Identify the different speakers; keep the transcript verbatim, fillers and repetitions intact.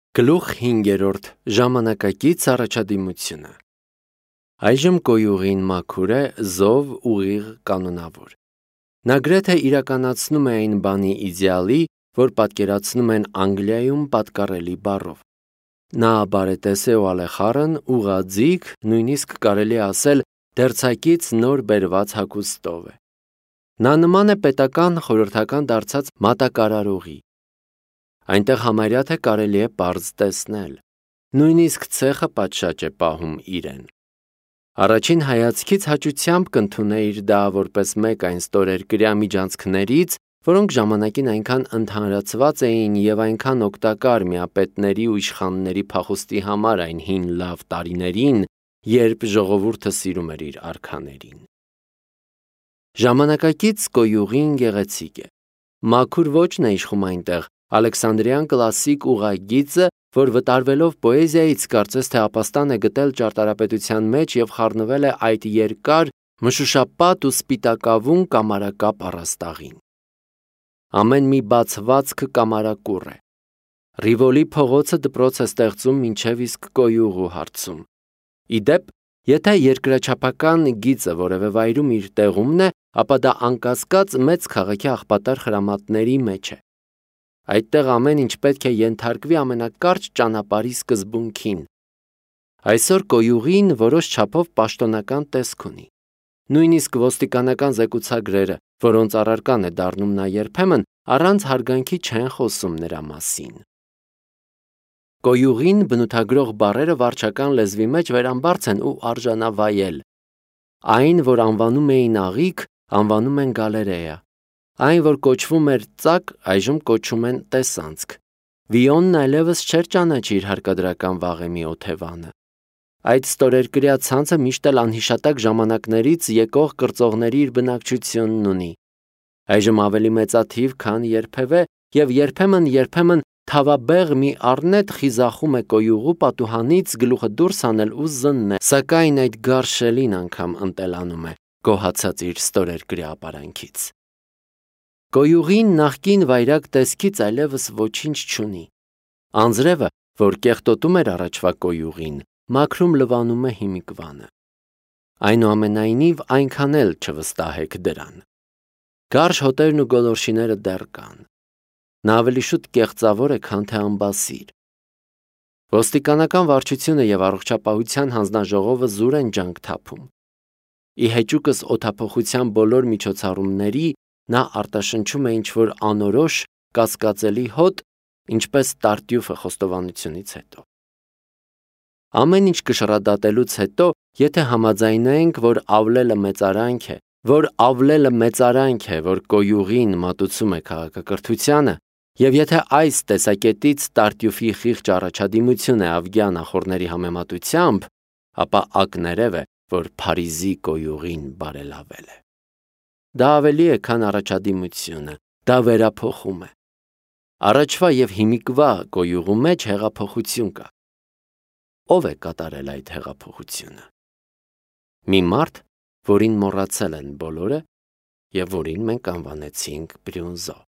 Speaker 1: Գլուխ հինգերորդ ժամանակակից առաջադիմությունը Այժմ կոյուղին մաքուր է, զով, ուղիղ, կանոնավոր։ Նա գրեթե իրականացնում է այն բանի իդեալի, որ պատկերացնում են Անգլիայում պատկառելի բառով։ Նա բարետես է ու ալեխառն, ուղղաձիգ, նույնիսկ կարելի է ասել դերձակից նոր բերված հագուստով է։ Նա նման է պետական խորհրդական դարձած մատակարարողի։ Այնտեղ համարյա թե կարելի է պարզ տեսնել, նույնիսկ ցեխը պատշաճ է պահում իրեն։ Առաջին հայացքից հաճությամբ կընդունեիր դա որպես մեկ այն ստորերկրյա միջանցքներից, որոնք ժամանակին այնքան ընդհանրացված էին և այնքան օգտակար միապետների ու իշխանների փախուստի համար այն հին լավ տարիներին, երբ ժողովուրդը սիրում էր իր արքաներին։ Ժամանակակից կոյուղին գեղեցիկ է։ Մաքուր ոճն է իշխում այնտեղ, Ալեքսանդրյան կլասիկ ուղղագիծը, որ վտարվելով պոեզիայից կարծես թե ապաստան է գտել ճարտարապետության մեջ և խառնվել է այդ երկար, մշուշապատ ու սպիտակավուն կամարակապ առաստաղին։ Ամեն մի բացվածքը կամարակուռ է։ Ռիվոլի փողոցը դպրոց է ստեղծում մինչև իսկ կոյուղու հարցում։ Ի դեպ, եթե երկրաչափական գիծը որևէ վայրում իր տեղումն է, ապա դա անկասկած մեծ քաղաքի աղբատար խրամատների մեջ է։ Այդտեղ ամեն ինչ պետք է ենթարկվի ամենակարճ ճանապարհի սկզբունքին։ Այսօր կոյուղին որոշ չափով պաշտոնական տեսք ունի։ Նույնիսկ ոստիկանական զեկուցագրերը, որոնց առարկան է դառնում նա երբեմն, առանց հարգանքի չեն խոսում նրա մասին։ Կոյուղին բնութագրող բառերը վարչական լեզվի մեջ վերամբարձ են ու արժանավայել։ Այն, որ անվանում էին աղիք, անվանում են գալերեա։ Այն, որ կոչվում էր ծակ, այժմ կոչում են տեսանցք։ Վիոնն այլևս չէր ճանաչի իր հարկադրական վաղեմի օթևանը։ Այդ ստորերկրյա ցանցը միշտ էլ անհիշատակ ժամանակներից եկող կրծողների իր բնակչությունն ունի։ Այժմ ավելի մեծաթիվ, քան երբևէ, և երբեմն-երբեմն թավաբեղ մի առնետ խիզախում է կոյուղու պատուհանից գլուխը դուրս հանել ու զննել, սակայն այդ գարշելին անգամ ընտելանում է, գոհացած իր ստորերկրյա ապարանքից։ Կոյուղին նախկին վայրագ տեսքից այլևս ոչինչ չունի։ Անձրևը, որ կեղտոտում էր առաջվա կոյուղին, մաքրում լվանում է հիմիկվանը։ Այնուամենայնիվ այնքան էլ չվստահեք դրան։ Գարշ հոտերն ու գոլորշիները դեռ կան։ Նա ավելի շուտ կեղծավոր է, քան թե ամբասիր։ Ոստիկանական վարչությունը և առողջապահության հանձնաժողովը զուր են ջանք թափում։ Ի հեճուկս օդափոխության բոլոր միջոցառումների նա արտաշնչում է ինչ-որ անորոշ, կասկածելի հոտ, ինչպես Տարտյուֆը խոստովանությունից հետո։ Ամեն ինչ կշռադատելուց հետո, եթե համաձայնենք, որ ավլելը մեծարանք է, որ ավլելը մեծարանք է, որ կոյուղին մատուցում է քաղաքակրթությանը, և եթե այս տեսակետից Տարտյուֆի խիղճ առաջադիմություն է ավգյա նախորդների համեմատությամբ, ապա ակներև է, որ Փարիզի կոյուղին բարելավել է։ Դա ավելի է, քան առաջադիմությունը, դա վերափոխում է։ Առաջվա և հիմիկվա կոյուղու մեջ հեղափոխություն կա։ Ո՞վ է կատարել այդ հեղափոխությունը։ Մի մարդ, որին մոռացել են բոլորը և որին մենք անվանեցինք Բրյունզո։